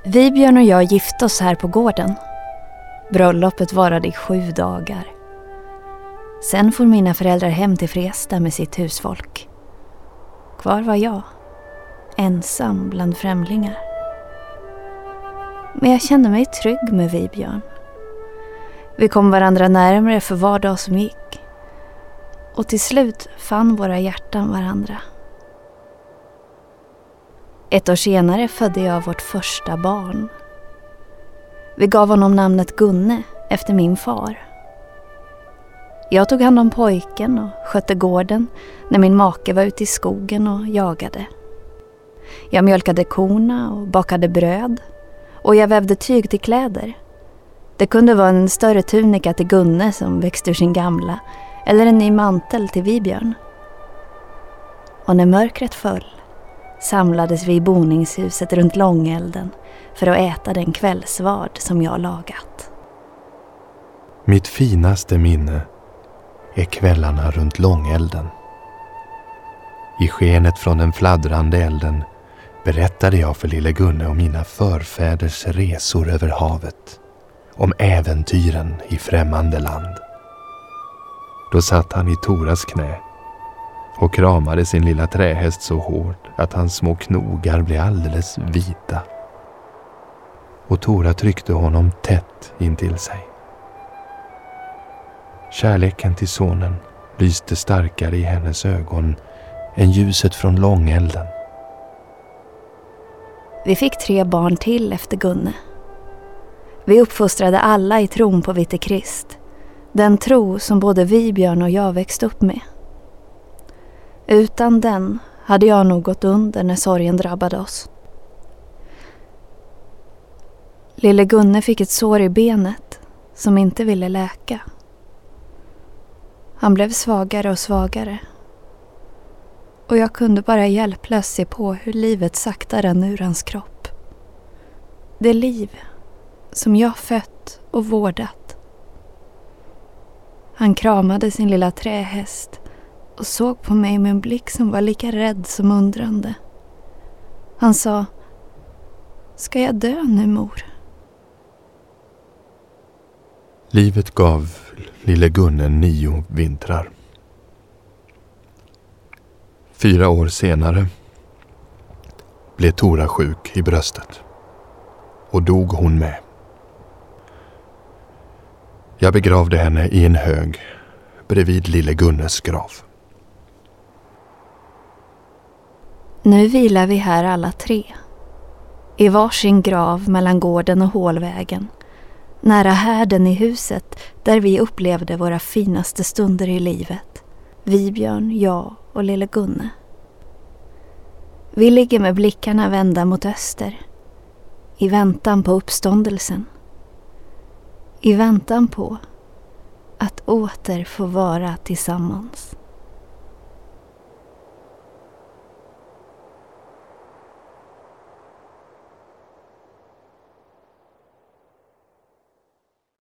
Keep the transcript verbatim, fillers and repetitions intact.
Vibjörn och jag gifte oss här på gården. Bröllopet varade i sju dagar. Sen får mina föräldrar hem till Fresta med sitt husfolk. Kvar var jag, ensam bland främlingar. Men jag kände mig trygg med Vibjörn. Vi kom varandra närmare för var dag som gick. Och till slut fann våra hjärtan varandra. Ett år senare födde jag vårt första barn. Vi gav honom namnet Gunne efter min far. Jag tog hand om pojken och skötte gården när min make var ute i skogen och jagade. Jag mjölkade korna och bakade bröd och jag vävde tyg till kläder. Det kunde vara en större tunika till Gunne som växte ur sin gamla eller en ny mantel till Vibjörn. Och när mörkret föll samlades vi i boningshuset runt långelden för att äta den kvällsvard som jag lagat. Mitt finaste minne är kvällarna runt långelden. I skenet från den fladdrande elden berättade jag för lille Gunne om mina förfäders resor över havet, om äventyren i främmande land. Då satt han i Toras knä och kramade sin lilla trähäst så hårt att hans små knogar blev alldeles vita. Och Tora tryckte honom tätt intill sig. Kärleken till sonen lyste starkare i hennes ögon än ljuset från långelden. Vi fick tre barn till efter Gunne. Vi uppfostrade alla i tron på Vite Krist, den tro som både Vibjörn och jag växte upp med. Utan den hade jag nog gått under när sorgen drabbade oss. Lille Gunne fick ett sår i benet som inte ville läka. Han blev svagare och svagare. Och jag kunde bara hjälplöst se på hur livet sakta rann ur hans kropp. Det liv som jag fött och vårdat. Han kramade sin lilla trähäst och såg på mig med en blick som var lika rädd som undrande. Han sa: "Ska jag dö nu, mor?" Livet gav lille Gunne nio vintrar. Fyra år senare blev Tora sjuk i bröstet och dog hon med. Jag begravde henne i en hög bredvid lille Gunnes grav. Nu vilar vi här alla tre, i varsin grav mellan gården och hålvägen, nära härden i huset där vi upplevde våra finaste stunder i livet, Vibjörn, jag och lille Gunne. Vi ligger med blickarna vända mot öster, i väntan på uppståndelsen, i väntan på att åter få vara tillsammans.